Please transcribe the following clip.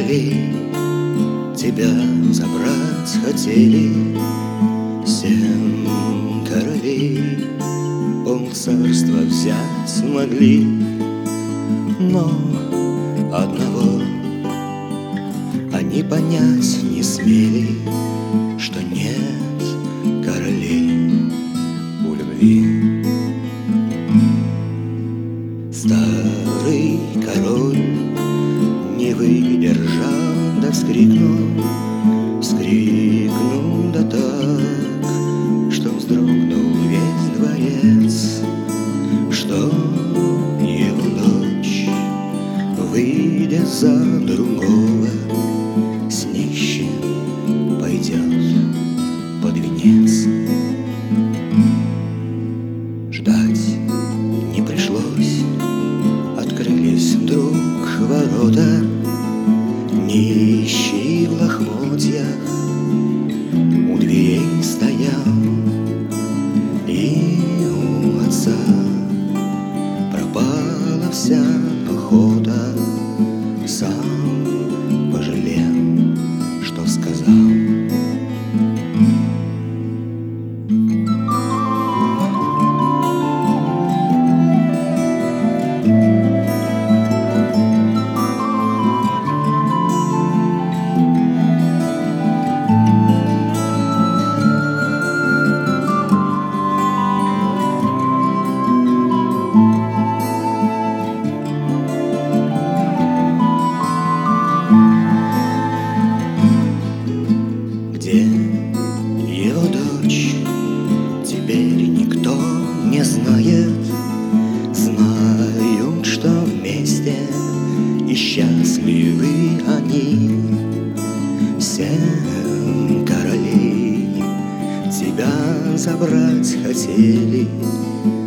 королей тебя забрать хотели. 7 королей полцарства взять могли, но одного они понять не смели, что нет королей у любви. Старый король не выдержал, да вскрикнул да так, что вздрогнул весь дворец, что его дочь, выйдя за другого, с нищим пойдет под венец. Ждать не пришлось, открылись вдруг ворота. Нищий в лохмотьях у дверей стоял, и у отца пропала вся охота. Сам пожалел, что сказал. Его дочь теперь никто не знает. Знают, что вместе и счастливы они. 7 королей тебя забрать хотели,